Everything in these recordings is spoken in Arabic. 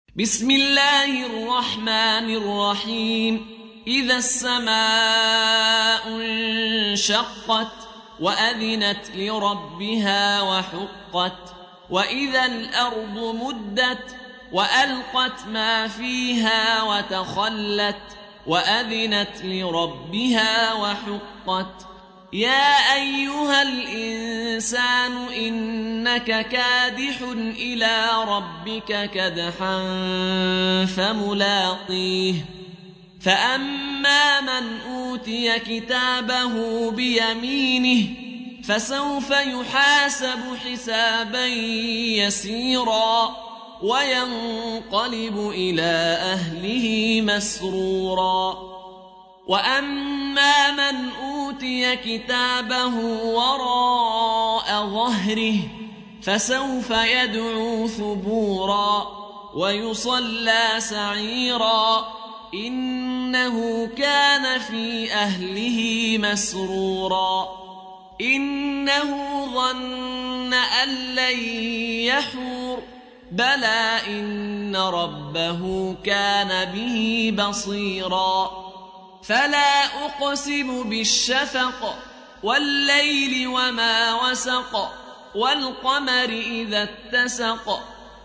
بسم الله الرحمن الرحيم. إذا السماء انشقت وأذنت لربها وحقت وإذا الأرض مدت وألقت ما فيها وتخلت وأذنت لربها وحقت. يا أيها الإنسان إنك كادح إلى ربك كدحا فملاقيه. فأما من أوتي كتابه بيمينه فسوف يحاسب حسابا يسيرا وينقلب إلى أهله مسرورا. وأما من أوتي كتابه وراء ظهره فسوف يدعو ثبورا ويصلى سعيرا إنه كان في أهله مسرورا. إنه ظن أن لن يحور بلى إن ربه كان به بصيرا. فلا أقسم بالشفق والليل وما وسق والقمر إذا اتسق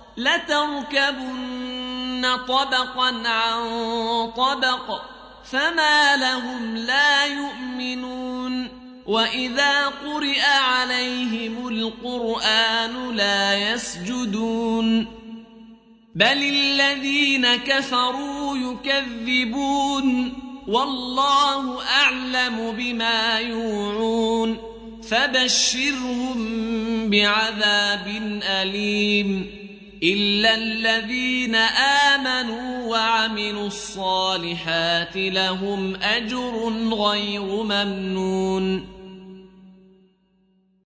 لتركبن طبقا عن طبق فما لهم لا يؤمنون. وإذا قرئ عليهم القرآن لا يسجدون بل الذين كفروا يكذبون والله أعلم بما يوعون. فبشرهم بعذاب أليم إلا الذين آمنوا وعملوا الصالحات لهم أجر غير ممنون.